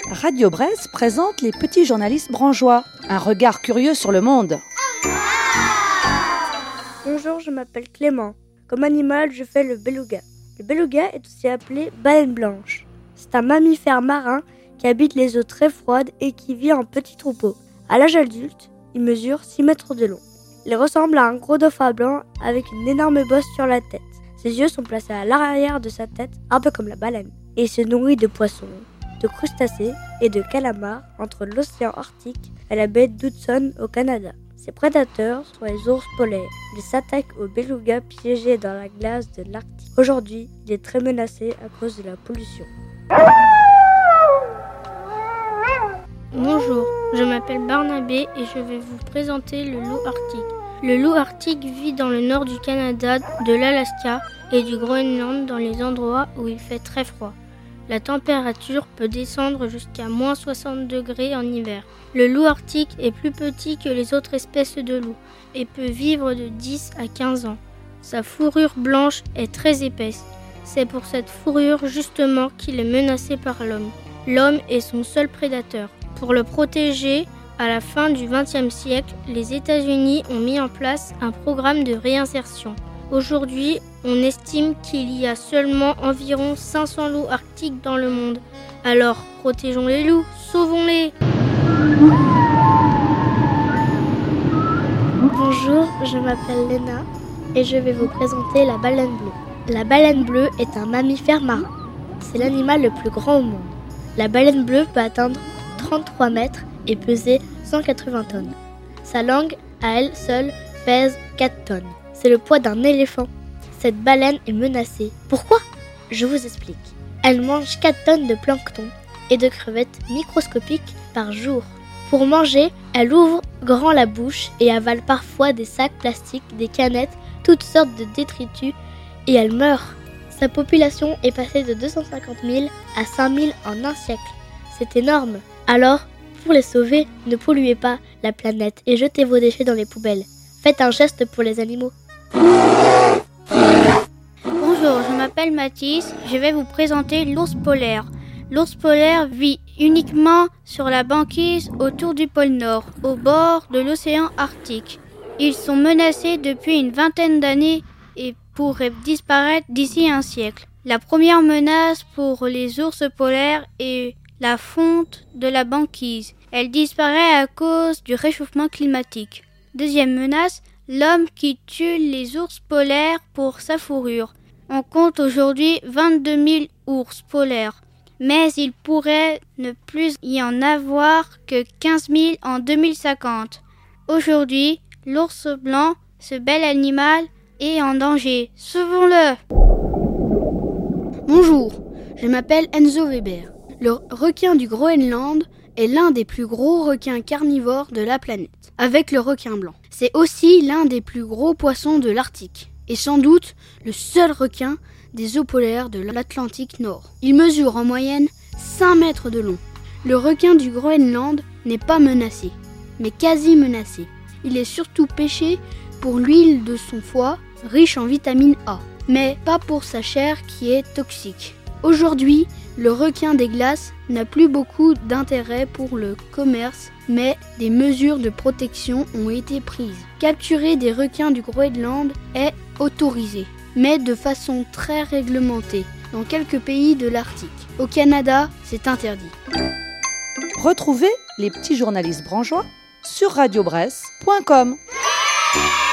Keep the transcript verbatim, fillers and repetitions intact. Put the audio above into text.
Radio Bresse présente les petits journalistes brangeois. Un regard curieux sur le monde. Bonjour, je m'appelle Clément. Comme animal, je fais le beluga. Le beluga est aussi appelé baleine blanche. C'est un mammifère marin qui habite les eaux très froides et qui vit en petits troupeaux. À l'âge adulte, il mesure six mètres de long. Il ressemble à un gros dauphin blanc avec une énorme bosse sur la tête. Ses yeux sont placés à l'arrière de sa tête, un peu comme la baleine. Et il se nourrit de poissons, de crustacés et de calamars entre l'océan Arctique et la baie d'Hudson au Canada. Ses prédateurs sont les ours polaires. Ils s'attaquent aux belugas piégés dans la glace de l'Arctique. Aujourd'hui, il est très menacé à cause de la pollution. Bonjour, je m'appelle Barnabé et je vais vous présenter le loup arctique. Le loup arctique vit dans le nord du Canada, de l'Alaska et du Groenland dans les endroits où il fait très froid. La température peut descendre jusqu'à moins soixante degrés en hiver. Le loup arctique est plus petit que les autres espèces de loups et peut vivre de dix à quinze ans. Sa fourrure blanche est très épaisse. C'est pour cette fourrure justement qu'il est menacé par l'homme. L'homme est son seul prédateur. Pour le protéger, à la fin du vingtième siècle, les États-Unis ont mis en place un programme de réinsertion. Aujourd'hui, on estime qu'il y a seulement environ cinq cents loups arctiques dans le monde. Alors, protégeons les loups, sauvons-les! Bonjour, je m'appelle Léna et je vais vous présenter la baleine bleue. La baleine bleue est un mammifère marin. C'est l'animal le plus grand au monde. La baleine bleue peut atteindre trente-trois mètres et peser cent quatre-vingts tonnes. Sa langue, à elle seule, pèse quatre tonnes. C'est le poids d'un éléphant. Cette baleine est menacée. Pourquoi ? Je vous explique. Elle mange quatre tonnes de plancton et de crevettes microscopiques par jour. Pour manger, elle ouvre grand la bouche et avale parfois des sacs plastiques, des canettes, toutes sortes de détritus et elle meurt. Sa population est passée de deux cent cinquante mille à cinq mille en un siècle. C'est énorme. Alors, pour les sauver, ne polluez pas la planète et jetez vos déchets dans les poubelles. Faites un geste pour les animaux. Bonjour, je m'appelle Mathis. Je vais vous présenter l'ours polaire. L'ours polaire vit uniquement sur la banquise autour du pôle Nord, au bord de l'océan Arctique. Ils sont menacés depuis une vingtaine d'années et pourraient disparaître d'ici un siècle. La première menace pour les ours polaires est la fonte de la banquise. Elle disparaît à cause du réchauffement climatique. Deuxième menace, l'homme qui tue les ours polaires pour sa fourrure. On compte aujourd'hui vingt-deux mille ours polaires, mais il pourrait ne plus y en avoir que quinze mille en deux mille cinquante. Aujourd'hui, l'ours blanc, ce bel animal, est en danger. Sauvons-le! Bonjour, je m'appelle Enzo Weber. Le requin du Groenland est l'un des plus gros requins carnivores de la planète, avec le requin blanc. C'est aussi l'un des plus gros poissons de l'Arctique, et sans doute le seul requin des eaux polaires de l'Atlantique Nord. Il mesure en moyenne cinq mètres de long. Le requin du Groenland n'est pas menacé, mais quasi menacé. Il est surtout pêché pour l'huile de son foie, riche en vitamine A, mais pas pour sa chair qui est toxique. Aujourd'hui, le requin des glaces n'a plus beaucoup d'intérêt pour le commerce, mais des mesures de protection ont été prises. Capturer des requins du Groenland est autorisé, mais de façon très réglementée, dans quelques pays de l'Arctique. Au Canada, c'est interdit. Retrouvez les petits journalistes brangeois sur radio bresse point com.